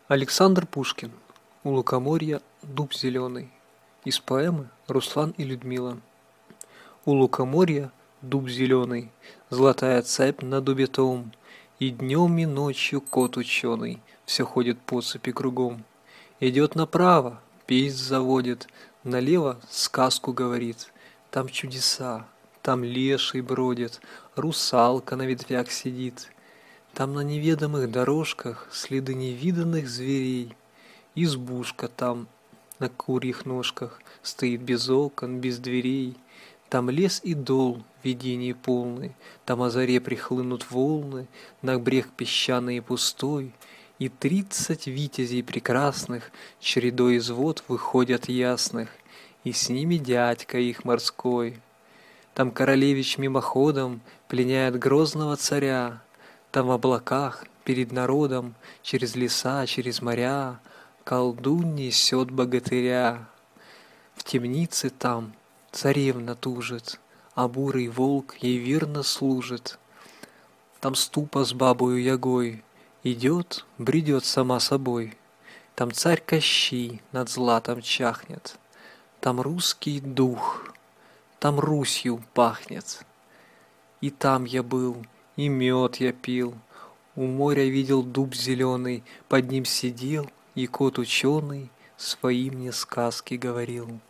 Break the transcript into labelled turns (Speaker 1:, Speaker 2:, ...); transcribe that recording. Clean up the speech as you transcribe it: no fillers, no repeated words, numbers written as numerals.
Speaker 1: Александр Пушкин. У лукоморья дуб зеленый. Из поэмы «Руслан и Людмила». У лукоморья дуб зеленый, золотая цепь на дубе том, и днем и ночью кот ученый все ходит по цепи кругом. Идет направо, песнь заводит, налево сказку говорит. Там чудеса, там леший бродит, русалка на ветвях сидит. Там на неведомых дорожках следы невиданных зверей. Избушка там на курьих ножках стоит без окон, без дверей. Там лес и дол, видение полный, там о заре прихлынут волны, на брег песчаный и пустой, и 30 витязей прекрасных чередой из вод выходят ясных, и с ними дядька их морской. Там королевич мимоходом пленяет грозного царя. Там в облаках, перед народом, через леса, через моря, колдун несет богатыря. В темнице там царевна тужит, а бурый волк ей верно служит. Там ступа с бабою Ягой идет, бредет сама собой. Там царь Кощей над златом чахнет, там русский дух, там Русью пахнет. И там я был, и мед я пил, у моря видел дуб зеленый, под ним сидел, и кот ученый свои мне сказки говорил.